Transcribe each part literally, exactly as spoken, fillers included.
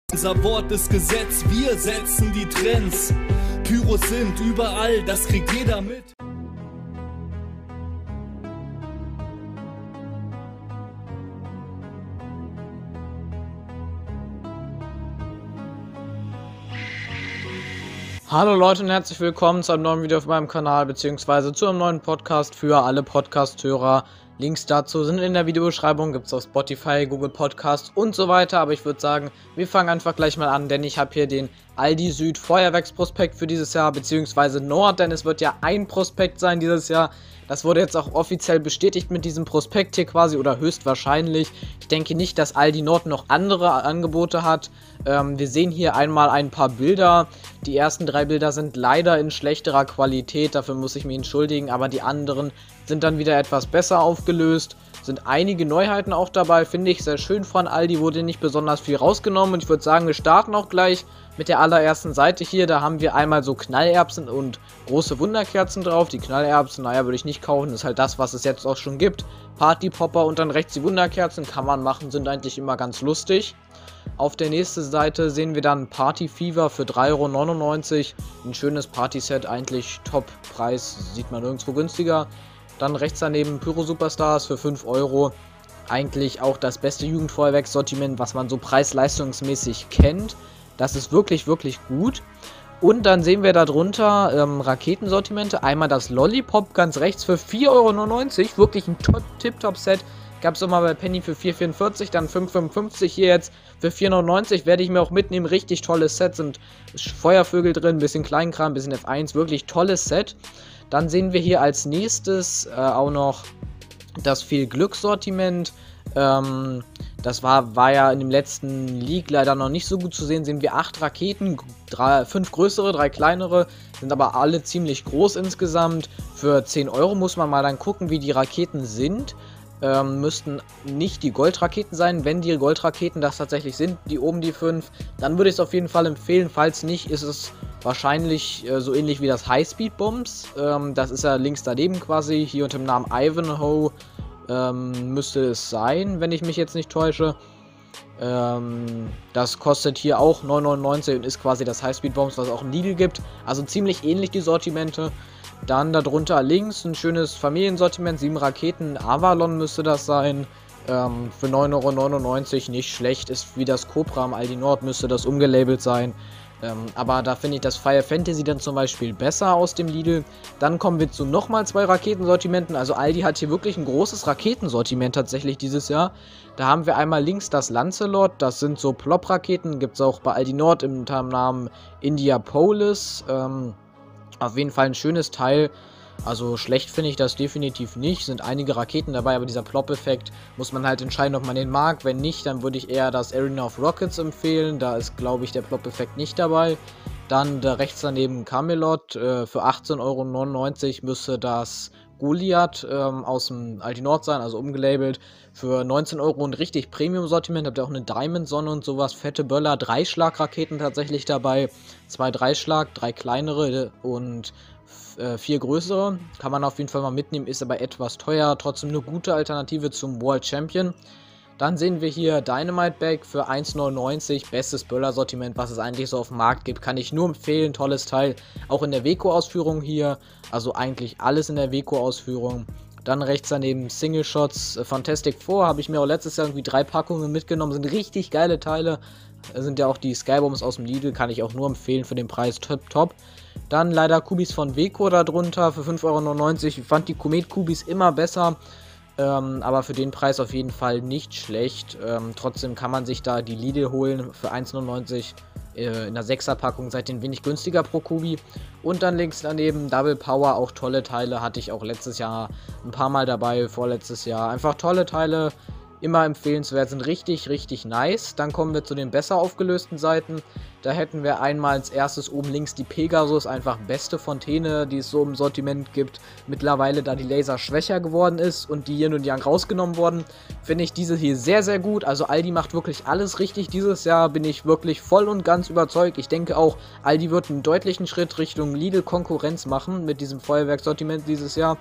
Unser Wort ist Gesetz, wir setzen die Trends. Pyros sind überall, das kriegt jeder mit. Hallo Leute und herzlich willkommen zu einem neuen Video auf meinem Kanal beziehungsweise zu einem neuen Podcast für alle Podcast-Hörer. Links dazu sind in der Videobeschreibung, gibt es auf Spotify, Google Podcast und so weiter. Aber ich würde sagen, wir fangen einfach gleich mal an, denn ich habe hier den Aldi Süd Feuerwerksprospekt für dieses Jahr, beziehungsweise Nord, denn es wird ja ein Prospekt sein dieses Jahr. Das wurde jetzt auch offiziell bestätigt mit diesem Prospekt hier quasi oder höchstwahrscheinlich. Ich denke nicht, dass Aldi Nord noch andere Angebote hat. Ähm, wir sehen hier einmal ein paar Bilder. Die ersten drei Bilder sind leider in schlechterer Qualität, dafür muss ich mich entschuldigen, aber die anderen sind dann wieder etwas besser aufgelöst. Sind einige Neuheiten auch dabei, finde ich sehr schön von Aldi, wurde nicht besonders viel rausgenommen und ich würde sagen, wir starten auch gleich mit der allerersten Seite hier. Da haben wir einmal so Knallerbsen und große Wunderkerzen drauf. Die Knallerbsen, naja, würde ich nicht kaufen, das ist halt das, was es jetzt auch schon gibt. Partypopper und dann rechts die Wunderkerzen, kann man machen, sind eigentlich immer ganz lustig. Auf der nächsten Seite sehen wir dann Party Fever für drei Euro neunundneunzig. Ein schönes Partyset, eigentlich Top-Preis, sieht man nirgendwo günstiger. Dann rechts daneben Pyro Superstars für fünf Euro. Eigentlich auch das beste Jugendfeuerwerkssortiment, was man so preis-leistungsmäßig kennt. Das ist wirklich, wirklich gut. Und dann sehen wir darunter ähm, Raketensortimente. Einmal das Lollipop ganz rechts für vier Euro neunundneunzig. Wirklich ein Tip-Top-Set. Gab es auch mal bei Penny für vier Euro vierundvierzig, dann fünf Euro fünfundfünfzig hier jetzt für vier Euro neunundneunzig. Werde ich mir auch mitnehmen. Richtig tolles Set. Sind Feuervögel drin, bisschen Kleinkram, bisschen F eins. Wirklich tolles Set. Dann sehen wir hier als nächstes äh, auch noch das viel Glückssortiment. Ähm, das war, war ja in dem letzten League leider noch nicht so gut zu sehen. Sehen wir acht Raketen, drei, fünf größere, drei kleinere, sind aber alle ziemlich groß insgesamt. Für zehn Euro muss man mal dann gucken, wie die Raketen sind. Ähm, müssten nicht die Goldraketen sein. Wenn die Goldraketen das tatsächlich sind, die oben die fünf, dann würde ich es auf jeden Fall empfehlen. Falls nicht, ist es wahrscheinlich äh, so ähnlich wie das Highspeed-Bombs. Ähm, das ist ja links daneben quasi, hier unter dem Namen Ivanhoe ähm, müsste es sein, wenn ich mich jetzt nicht täusche. Ähm, das kostet hier auch neun Euro neunundneunzig und ist quasi das Highspeed-Bombs, was es auch im Lidl gibt. Also ziemlich ähnlich die Sortimente. Dann darunter links ein schönes Familiensortiment, sieben Raketen, Avalon müsste das sein, ähm, für neun Euro neunundneunzig, nicht schlecht, ist wie das Cobra am Aldi Nord, müsste das umgelabelt sein, ähm, aber da finde ich das Fire Fantasy dann zum Beispiel besser aus dem Lidl. Dann kommen wir zu nochmal zwei Raketensortimenten, also Aldi hat hier wirklich ein großes Raketensortiment tatsächlich dieses Jahr. Da haben wir einmal links das Lancelot, das sind so Plop-Raketen, gibt es auch bei Aldi Nord im Namen Indiapolis, ähm, auf jeden Fall ein schönes Teil, also schlecht finde ich das definitiv nicht, sind einige Raketen dabei, aber dieser Plop-Effekt muss man halt entscheiden, ob man den mag. Wenn nicht, dann würde ich eher das Arena of Rockets empfehlen, da ist glaube ich der Plop-Effekt nicht dabei. Dann da rechts daneben Camelot, äh, für achtzehn Euro neunundneunzig müsste das Goliath ähm, aus dem Aldi Nord sein, also umgelabelt. Für neunzehn Euro ein richtig Premium-Sortiment, habt ihr auch eine Diamond-Sonne und sowas, fette Böller, drei Schlag-Raketen tatsächlich dabei, zwei Dreischlag, drei kleinere und äh, vier größere. Kann man auf jeden Fall mal mitnehmen, ist aber etwas teuer, trotzdem eine gute Alternative zum World Champion. Dann sehen wir hier Dynamite Bag für eins Euro neunundneunzig, bestes Böller-Sortiment, was es eigentlich so auf dem Markt gibt, kann ich nur empfehlen, tolles Teil, auch in der Weco-Ausführung hier, also eigentlich alles in der Weco-Ausführung. Dann rechts daneben Single Shots, äh, Fantastic Four, habe ich mir auch letztes Jahr irgendwie drei Packungen mitgenommen, sind richtig geile Teile, äh, sind ja auch die Skybombs aus dem Lidl, kann ich auch nur empfehlen für den Preis, top, top. Dann leider Kubis von Weco darunter für fünf Euro neunundneunzig, ich fand die Komet-Kubis immer besser. Ähm, aber für den Preis auf jeden Fall nicht schlecht. Ähm, trotzdem kann man sich da die Lidl holen für eins Euro neunundneunzig äh, in der sechser Packung, seitdem wenig günstiger pro Kubi. Und dann links daneben Double Power, auch tolle Teile, hatte ich auch letztes Jahr ein paar Mal dabei, vorletztes Jahr. Einfach tolle Teile, immer empfehlenswert, sind richtig, richtig nice. Dann kommen wir zu den besser aufgelösten Seiten. Da hätten wir einmal als erstes oben links die Pegasus, einfach beste Fontäne, die es so im Sortiment gibt. Mittlerweile, da die Laser schwächer geworden ist und die Yin und Yang rausgenommen wurden, finde ich diese hier sehr, sehr gut. Also Aldi macht wirklich alles richtig dieses Jahr, bin ich wirklich voll und ganz überzeugt. Ich denke auch, Aldi wird einen deutlichen Schritt Richtung Lidl Konkurrenz machen mit diesem Feuerwerkssortiment dieses Jahr.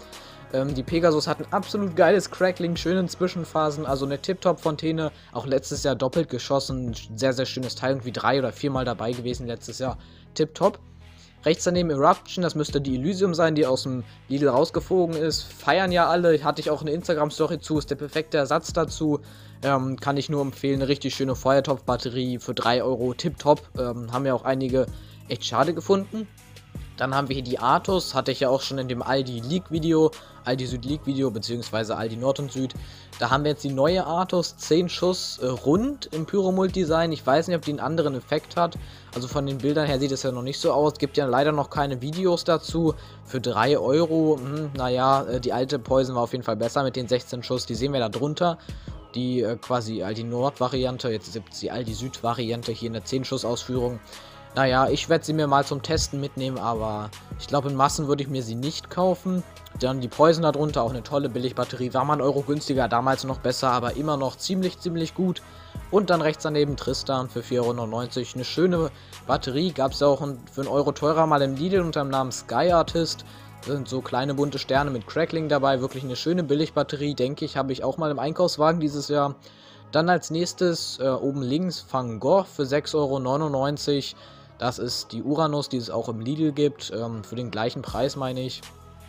Ähm, die Pegasus hat ein absolut geiles Crackling, schöne Zwischenphasen, also eine Tip-Top-Fontäne, auch letztes Jahr doppelt geschossen, sehr, sehr schönes Teil, irgendwie drei oder viermal dabei gewesen letztes Jahr, Tip-Top. Rechts daneben Eruption, das müsste die Elysium sein, die aus dem Lidl rausgeflogen ist. Feiern ja alle, hatte ich auch eine Instagram-Story zu, ist der perfekte Ersatz dazu. Ähm, kann ich nur empfehlen, eine richtig schöne Feuertopf-Batterie für drei Euro, tipptopp. Ähm, haben ja auch einige echt schade gefunden. Dann haben wir hier die Artus, hatte ich ja auch schon in dem Aldi League Video, Aldi Süd League Video, beziehungsweise Aldi Nord und Süd. Da haben wir jetzt die neue Artus, zehn Schuss äh, rund im Pyromult-Design. Ich weiß nicht, ob die einen anderen Effekt hat. Also von den Bildern her sieht es ja noch nicht so aus. Gibt ja leider noch keine Videos dazu. Für drei Euro, hm, naja, äh, die alte Poison war auf jeden Fall besser mit den sechzehn Schuss. Die sehen wir da drunter. Die äh, quasi Aldi Nord Variante, jetzt ist die Aldi Süd Variante hier in der zehn Schuss Ausführung. Naja, ich werde sie mir mal zum Testen mitnehmen, aber ich glaube in Massen würde ich mir sie nicht kaufen. Dann die Poison darunter, auch eine tolle Billigbatterie, war mal ein Euro günstiger, damals noch besser, aber immer noch ziemlich, ziemlich gut. Und dann rechts daneben Tristan für vier Euro neunundneunzig, eine schöne Batterie, gab es ja auch für einen Euro teurer mal im Lidl unter dem Namen Sky Artist. Da sind so kleine bunte Sterne mit Crackling dabei, wirklich eine schöne Billigbatterie, denke ich, habe ich auch mal im Einkaufswagen dieses Jahr. Dann als nächstes äh, oben links Van Gogh für sechs Euro neunundneunzig. Das ist die Uranus, die es auch im Lidl gibt, ähm, für den gleichen Preis meine ich.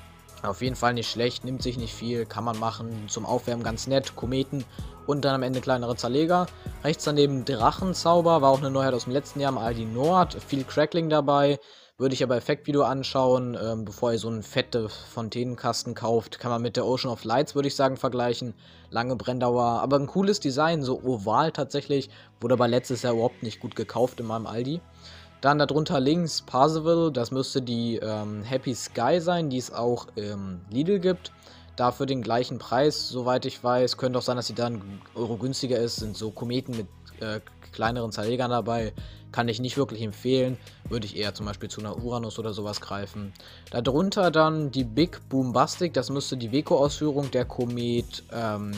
Auf jeden Fall nicht schlecht, nimmt sich nicht viel, kann man machen, zum Aufwärmen ganz nett, Kometen und dann am Ende kleinere Zerleger. Rechts daneben Drachenzauber, war auch eine Neuheit aus dem letzten Jahr im Aldi Nord, viel Crackling dabei. Würde ich aber Effektvideo anschauen, ähm, bevor ihr so einen fette Fontänenkasten kauft. Kann man mit der Ocean of Lights, würde ich sagen, vergleichen. Lange Brenndauer, aber ein cooles Design, so oval tatsächlich. Wurde aber letztes Jahr überhaupt nicht gut gekauft in meinem Aldi. Dann darunter links Parzival, das müsste die ähm, Happy Sky sein, die es auch im Lidl gibt. Dafür den gleichen Preis, soweit ich weiß. Könnte auch sein, dass sie dann einen Euro günstiger ist. Sind so Kometen mit äh, kleineren Zerlegern dabei. Kann ich nicht wirklich empfehlen. Würde ich eher zum Beispiel zu einer Uranus oder sowas greifen. Darunter dann die Big Boombastic, das müsste die Weco-Ausführung der Komet ähm,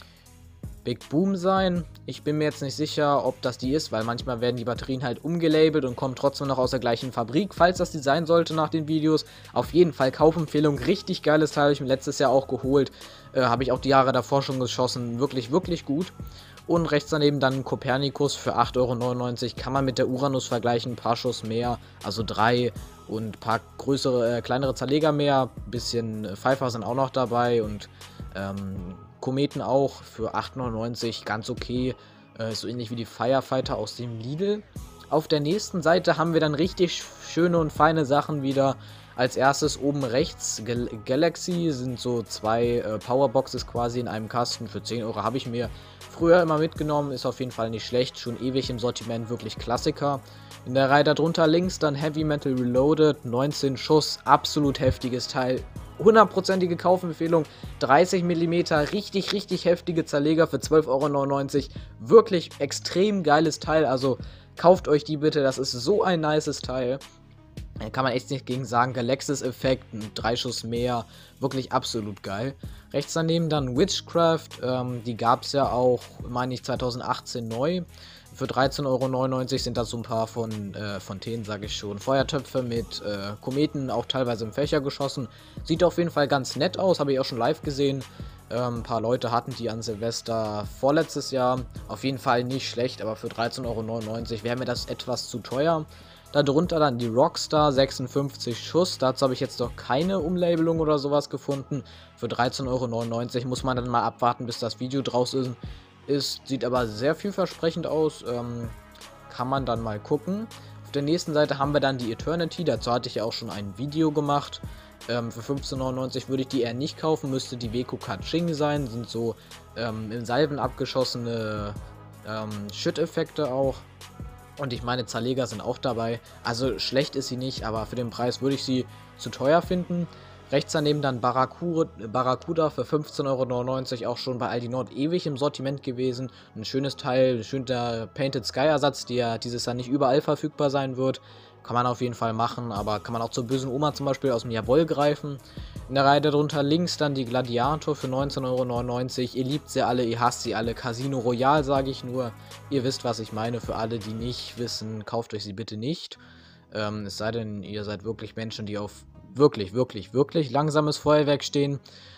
Big Boom sein. Ich bin mir jetzt nicht sicher, ob das die ist, weil manchmal werden die Batterien halt umgelabelt und kommen trotzdem noch aus der gleichen Fabrik. Falls das die sein sollte nach den Videos, auf jeden Fall Kaufempfehlung. Richtig geiles Teil, habe ich mir letztes Jahr auch geholt. Äh, habe ich auch die Jahre davor schon geschossen. Wirklich, wirklich gut. Und rechts daneben dann Copernicus für acht Euro neunundneunzig. Kann man mit der Uranus vergleichen, ein paar Schuss mehr, also drei und ein paar größere, äh, kleinere Zerleger mehr. Ein bisschen Pfeifer sind auch noch dabei und ähm, Kometen auch für acht Euro neunundneunzig, ganz okay, äh, so ähnlich wie die Firefighter aus dem Lidl. Auf der nächsten Seite haben wir dann richtig schöne und feine Sachen wieder. Als erstes oben rechts Gal Galaxy, sind so zwei äh, Powerboxes quasi in einem Kasten. Für zehn Euro habe ich mir früher immer mitgenommen, ist auf jeden Fall nicht schlecht, schon ewig im Sortiment, wirklich Klassiker. In der Reihe darunter links dann Heavy Metal Reloaded, neunzehn Schuss, absolut heftiges Teil. hundertprozentige Kaufempfehlung, dreißig Millimeter, richtig, richtig heftige Zerleger für zwölf Euro neunundneunzig. Wirklich extrem geiles Teil, also kauft euch die bitte, das ist so ein nices Teil. Da kann man echt nicht gegen sagen. Galaxis-Effekt, drei Schuss mehr, wirklich absolut geil. Rechts daneben dann Witchcraft, ähm, die gab es ja auch, meine ich, zweitausendachtzehn neu. Für dreizehn Euro neunundneunzig sind da so ein paar von äh, Fontänen, sage ich schon. Feuertöpfe mit äh, Kometen, auch teilweise im Fächer geschossen. Sieht auf jeden Fall ganz nett aus, habe ich auch schon live gesehen. Ähm, ein paar Leute hatten die an Silvester vorletztes Jahr. Auf jeden Fall nicht schlecht, aber für dreizehn Euro neunundneunzig wäre mir das etwas zu teuer. Darunter dann die Rockstar, sechsundfünfzig Schuss. Dazu habe ich jetzt noch keine Umlabelung oder sowas gefunden. Für dreizehn Euro neunundneunzig muss man dann mal abwarten, bis das Video draus ist. ist sieht aber sehr vielversprechend aus. Ähm, kann man dann mal gucken. Auf der nächsten Seite haben wir dann die Eternity. Dazu hatte ich ja auch schon ein Video gemacht. Ähm, für fünfzehn Euro neunundneunzig würde ich die eher nicht kaufen. Müsste die Weco Kaching sein. Sind so ähm, in Salven abgeschossene ähm, Schütteffekte auch. Und ich meine, Zerleger sind auch dabei. Also schlecht ist sie nicht, aber für den Preis würde ich sie zu teuer finden. Rechts daneben dann Barracuda für fünfzehn Euro neunundneunzig, auch schon bei Aldi Nord ewig im Sortiment gewesen. Ein schönes Teil, ein schöner Painted Sky Ersatz, der ja dieses Jahr nicht überall verfügbar sein wird. Kann man auf jeden Fall machen, aber kann man auch zur bösen Oma zum Beispiel aus dem Jawohl greifen. In der Reihe darunter links dann die Gladiator für neunzehn Euro neunundneunzig. Ihr liebt sie alle, ihr hasst sie alle. Casino Royale sage ich nur. Ihr wisst, was ich meine. Für alle, die nicht wissen, kauft euch sie bitte nicht. Ähm, es sei denn, ihr seid wirklich Menschen, die auf wirklich, wirklich, wirklich langsames Feuerwerk stehen.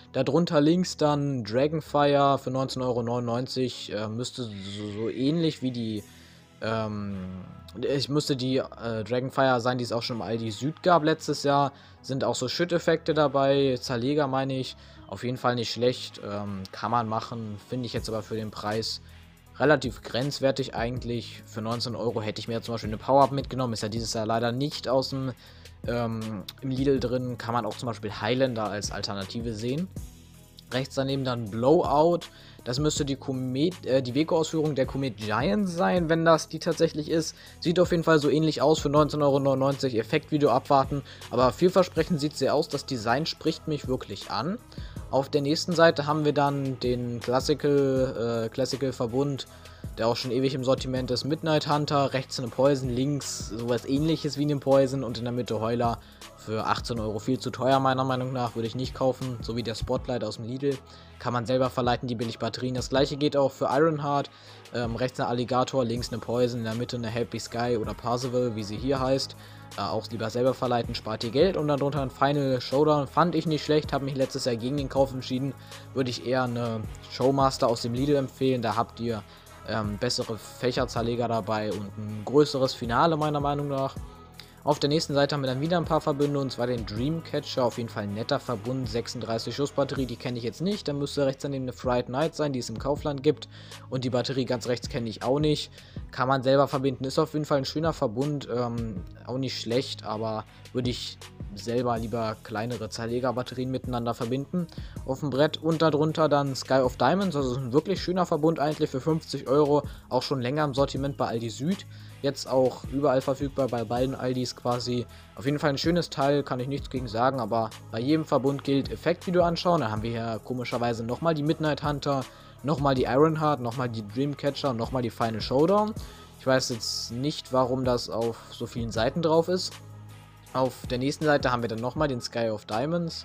Darunter links dann Dragonfire für neunzehn Euro neunundneunzig. Äh, müsste so, so ähnlich wie die Ähm, ich müsste die äh, Dragonfire sein, die es auch schon im Aldi Süd gab letztes Jahr. Sind auch so Schütteffekte dabei, Zerleger meine ich. Auf jeden Fall nicht schlecht, ähm, kann man machen. Finde ich jetzt aber für den Preis relativ grenzwertig eigentlich. Für neunzehn Euro hätte ich mir zum Beispiel eine Power-Up mitgenommen. Ist ja dieses Jahr leider nicht aus dem ähm, im Lidl drin. Kann man auch zum Beispiel Highlander als Alternative sehen. Rechts daneben dann Blowout. Das müsste die Komet, äh, die Weko-Ausführung der Comet Giant sein, wenn das die tatsächlich ist. Sieht auf jeden Fall so ähnlich aus für neunzehn Euro neunundneunzig. Effektvideo abwarten. Aber vielversprechend sieht sie aus. Das Design spricht mich wirklich an. Auf der nächsten Seite haben wir dann den Classical, äh, Classical Verbund, der auch schon ewig im Sortiment ist. Midnight Hunter, rechts eine Poison, links sowas ähnliches wie einen Poison und in der Mitte Heuler. Für achtzehn Euro viel zu teuer, meiner Meinung nach, würde ich nicht kaufen. So wie der Spotlight aus dem Lidl. Kann man selber verleiten, die billig Batterien. Das gleiche geht auch für Ironheart. Ähm, rechts eine Alligator, links eine Poison, in der Mitte eine Happy Sky oder Parzival, wie sie hier heißt. Äh, auch lieber selber verleiten, spart ihr Geld. Und dann drunter ein Final Showdown. Fand ich nicht schlecht, habe mich letztes Jahr gegen den Kauf entschieden. Würde ich eher eine Showmaster aus dem Lidl empfehlen. Da habt ihr ähm, bessere Fächerzerleger dabei und ein größeres Finale, meiner Meinung nach. Auf der nächsten Seite haben wir dann wieder ein paar Verbünde, und zwar den Dreamcatcher, auf jeden Fall ein netter Verbund, sechsunddreißig Schuss Batterie, die kenne ich jetzt nicht, dann müsste rechts daneben eine Fright Night sein, die es im Kaufland gibt, und die Batterie ganz rechts kenne ich auch nicht, kann man selber verbinden, ist auf jeden Fall ein schöner Verbund, ähm, auch nicht schlecht, aber würde ich selber lieber kleinere Zerlegerbatterien miteinander verbinden auf dem Brett. Und darunter dann Sky of Diamonds, also ein wirklich schöner Verbund eigentlich für fünfzig Euro, auch schon länger im Sortiment bei Aldi Süd, jetzt auch überall verfügbar bei beiden Aldis quasi. Auf jeden Fall ein schönes Teil, kann ich nichts gegen sagen, aber bei jedem Verbund gilt Effektvideo anschauen. Da haben wir hier komischerweise nochmal die Midnight Hunter, nochmal die Ironheart, nochmal die Dreamcatcher und nochmal die Final Showdown. Ich weiß jetzt nicht, warum das auf so vielen Seiten drauf ist. Auf der nächsten Seite haben wir dann nochmal den Sky of Diamonds.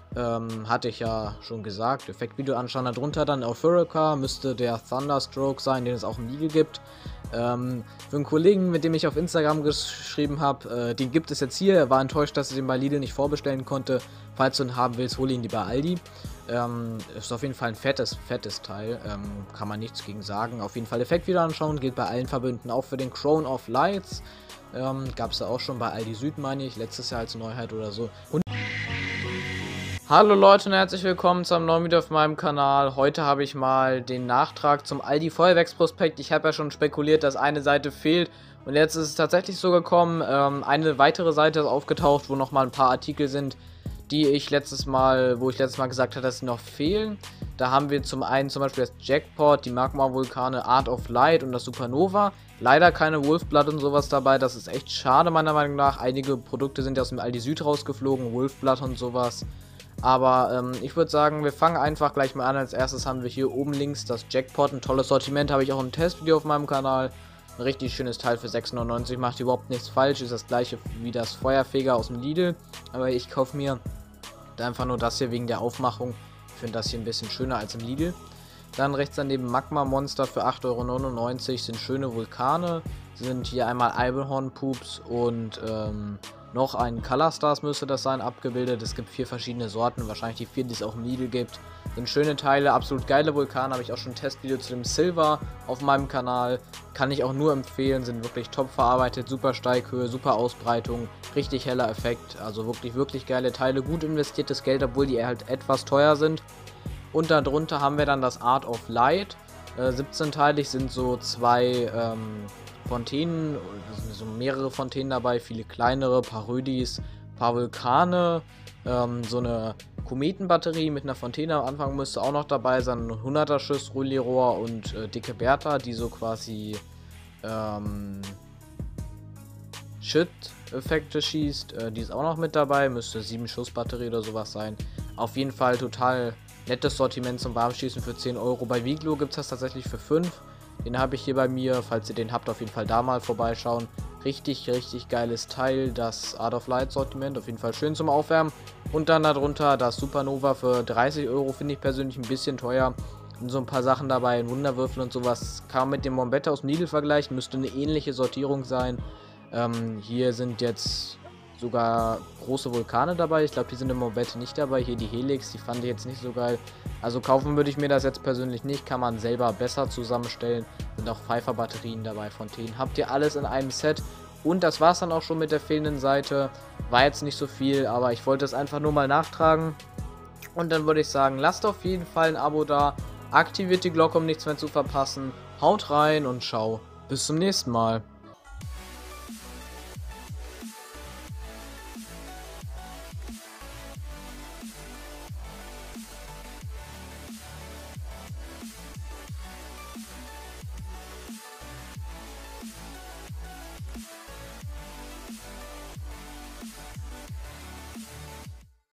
Ähm, hatte ich ja schon gesagt. Effektvideo anschauen. Darunter dann auf Furica müsste der Thunderstroke sein, den es auch im Lidl gibt. Ähm, für einen Kollegen, mit dem ich auf Instagram geschrieben habe, äh, den gibt es jetzt hier. Er war enttäuscht, dass er den bei Lidl nicht vorbestellen konnte. Falls du ihn haben willst, hol ihn die bei Aldi. Ähm, ist auf jeden Fall ein fettes, fettes Teil. Ähm, kann man nichts gegen sagen. Auf jeden Fall Effektvideo anschauen. Gilt bei allen Verbünden. Auch für den Crown of Lights. Ähm, gab es ja auch schon bei Aldi Süd, meine ich. Letztes Jahr als Neuheit oder so. Und Hallo Leute und herzlich willkommen zu einem neuen Video auf meinem Kanal. Heute habe ich mal den Nachtrag zum Aldi Feuerwerksprospekt. Ich habe ja schon spekuliert, dass eine Seite fehlt und jetzt ist es tatsächlich so gekommen. Ähm, eine weitere Seite ist aufgetaucht, wo nochmal ein paar Artikel sind, die ich letztes Mal, wo ich letztes Mal gesagt habe, dass sie noch fehlen. Da haben wir zum einen zum Beispiel das Jackpot, die Magma-Vulkane, Art of Light und das Supernova. Leider keine Wolfblood und sowas dabei, das ist echt schade meiner Meinung nach. Einige Produkte sind ja aus dem Aldi Süd rausgeflogen, Wolfblood und sowas. Aber ähm, ich würde sagen, wir fangen einfach gleich mal an. Als erstes haben wir hier oben links das Jackpot, ein tolles Sortiment, habe ich auch ein Testvideo auf meinem Kanal. Ein richtig schönes Teil für sechs neunundneunzig, macht überhaupt nichts falsch, ist das gleiche wie das Feuerfeger aus dem Lidl. Aber ich kaufe mir einfach nur das hier wegen der Aufmachung. Ich finde das hier ein bisschen schöner als im Lidl. Dann rechts daneben Magma Monster für acht Euro neunundneunzig, sind schöne Vulkane. Sind hier einmal Ironhorn Poops und ähm, noch ein Color Stars müsste das sein, abgebildet. Es gibt vier verschiedene Sorten, wahrscheinlich die vier, die es auch im Lidl gibt. Sind schöne Teile, absolut geile Vulkane. Habe ich auch schon ein Testvideo zu dem Silver auf meinem Kanal. Kann ich auch nur empfehlen, sind wirklich top verarbeitet, super Steighöhe, super Ausbreitung, richtig heller Effekt. Also wirklich, wirklich geile Teile, gut investiertes Geld, obwohl die halt etwas teuer sind. Und darunter haben wir dann das Art of Light. Äh, siebzehn-teilig sind so zwei ähm, Fontänen, so mehrere Fontänen dabei, viele kleinere, paar Rödis, paar Vulkane, ähm, so eine Kometenbatterie mit einer Fontäne am Anfang müsste auch noch dabei sein, ein hunderter Schuss, Roulerohr und äh, dicke Bertha, die so quasi ähm, Shit-Effekte schießt, äh, die ist auch noch mit dabei, müsste sieben Schuss Batterie oder sowas sein. Auf jeden Fall total nettes Sortiment zum Warmschießen für zehn Euro. Bei Viglo gibt es das tatsächlich für fünf. Den habe ich hier bei mir, falls ihr den habt, auf jeden Fall da mal vorbeischauen. Richtig, richtig geiles Teil, das Art of Light Sortiment, auf jeden Fall schön zum Aufwärmen. Und dann darunter das Supernova für dreißig Euro, finde ich persönlich ein bisschen teuer. Und so ein paar Sachen dabei, ein Wunderwürfel und sowas, kann man mit dem Mombetta aus dem Lidl vergleichen, müsste eine ähnliche Sortierung sein. Ähm, hier sind jetzt sogar große Vulkane dabei. Ich glaube, die sind im Moment nicht dabei. Hier die Helix, die fand ich jetzt nicht so geil. Also kaufen würde ich mir das jetzt persönlich nicht. Kann man selber besser zusammenstellen. Sind auch Pfeiffer-Batterien dabei, Fontänen. Habt ihr alles in einem Set. Und das war es dann auch schon mit der fehlenden Seite. War jetzt nicht so viel, aber ich wollte es einfach nur mal nachtragen. Und dann würde ich sagen, lasst auf jeden Fall ein Abo da. Aktiviert die Glocke, um nichts mehr zu verpassen. Haut rein und ciao. Bis zum nächsten Mal.